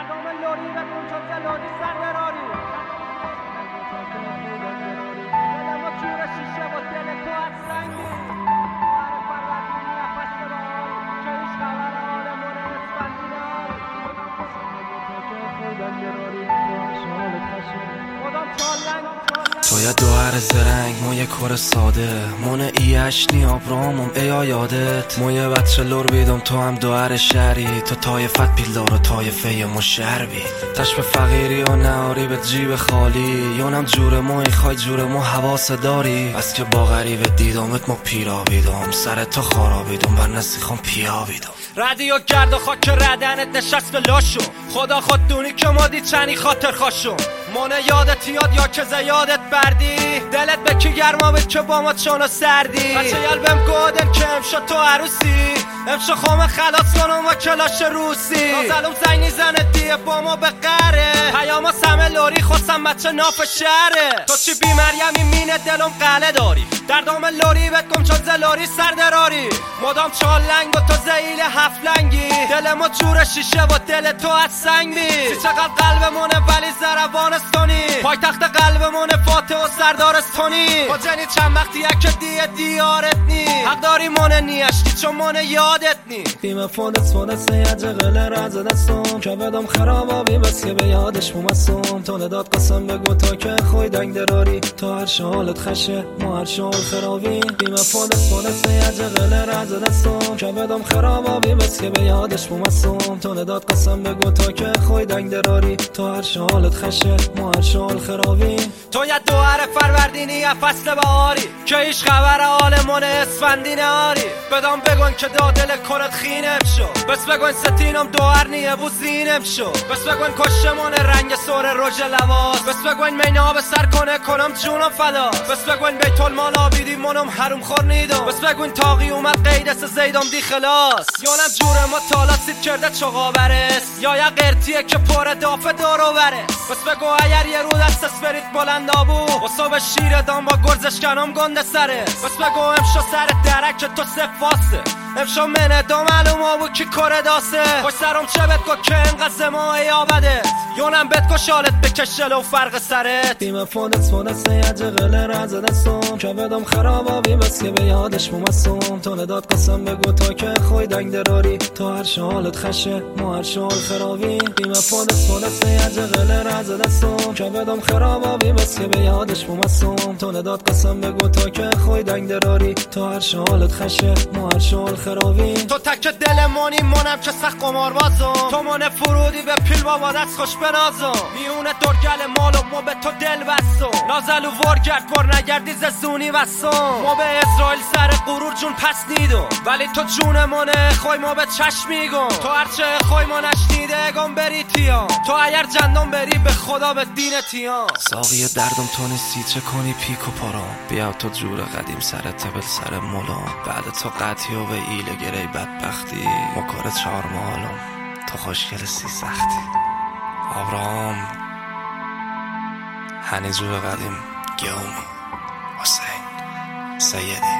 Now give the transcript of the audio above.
دردام لوری و کنچاز لوری سردراری دلم و جور شیشه و دل تو از سنگی بار پروردینی نفس بهاری که ایش خبر آلمون اسفندیناری خودم چالنگ تو یه دوهر زرنگ مو یه کور ساده مونه ایش نی آبرامم ایا یادت مو یه بچه لور بیدم تو هم دوهر شهری تو تایفت پیلدار و تایفه مو شهر تش به فقیری و نهاری به جیب خالی یونم جور مو ایخوای جور مو حواس داری بس که با غریب دیدامت مو پیرا بیدم سر تو خارا بیدم بر نسیخم پیا بیدم رادیو گرد و خاک ردنت نشست به لاشو خدا خود دونی که ما دید چنی خاطر خاشو مونه یادت یاد یا که زیادت بردی دلت به کی گرما بید که با ما چونو سردی بچه یلبم گودن که امشا تو عروسی امشا خوم خلاص کنم و کلاش روسی نازلوم زنی زنت دیه با ما به قره پیاما سمه لوری خواستم بچه ناف شهره تو چی بی مریمی مینه دلم قله داری دردام لوری بهت گم چون زلوری سردراری مدام چال لنگ و تو زیل هفت لنگی دل ما جور شیشه و دل تو از سنگ بی سی چقدر قلبمونه ولی زربانستونی پای تخت قلبمونه فاتح و سردارستونی با جنی چند وقتی که دیه دیارت نی حق داری مونه نیشتی چون مونه یادت نی بیم فونت سیجه غله رز دستم که بدم خرابابی بس که به یادش بومستم تو نداد قسم بگو تو که خوی دنگ دراری تو هر شالت خشه ما هر شال خرابی بیم فونت سیجه غله رز دستم که بدم خرابابی بس که به یادش بومستم تو نداد قسم بگو تو که خوی دنگ دراری تو هر شالت خشه ما هر شال خرابی تو یه دوهر فروردینی یه فصل بهاری که ایش خبر آلمون اسفندین آری بدام بگن که دادل کرد خینم شو بس بگن ستینم دوهر نیه بو زینم شو بس بگن کشمون رنگ سور رژ لواس بس بگن مینا به سر کنم جونم فدا بس بگن بیت المال آبیدی منم حروم خور نیدم بس بگن تاقی اومد قیدس زیدم دی خلاص یونم جور ما تالا سید کرده چقا برس یا یه قرتیه که پر دافه دارو برس بس بگو اگر یه رو دست برید بلند آبو و صبح شیر دام با گرزش کنم گنده سره بس بگو امشو سر درک تو سفاسه امشو منه دو معلوم آبو کی کره داسه خوش سرم چه بد که انقدر زمای آبده یونم بد که شالت بکشل و فرق سرت بیم فونت سیجه غله رز دستم که بدم خرابابی بس که به یادش بومستم تو نداد قسم بگو تو که خوی دنگ دراری تو هر شالت خشه ما هر شال خرابی بیم فونت سیجه غله رز دستم که بدم خرابابی بس که به یادش بومستم تو نداد قسم بگو تو که خوی دنگ دراری تو هر شالت خشه ما هر شال خرابی تو تک دل مونی منم که سخت قمار بازم تو من فرودی به پیل بابا دست خوش بنازم میونه درگل مالو ما به تو دل بستم نازل و ورگرد ور نگردی ززونی بستم ما به اسرائیل سر غرور جون پس نیدم ولی تو جون منه خوی ما به چشم میگم تو هرچه خوی ما نشنیده گم بری تیام تو اگر جندم بری به خدا به دین تیام ساقی دردم تو نیستی چه کنی پیک و پارام بیا تو جور قدیم سر تبل سر مولام بعد تو قطعی و به ایله گره بدبختی مکار چهار مالم تو خوشگل سی سختی آبرام هنی جور قدیم گیومی حسین سیدی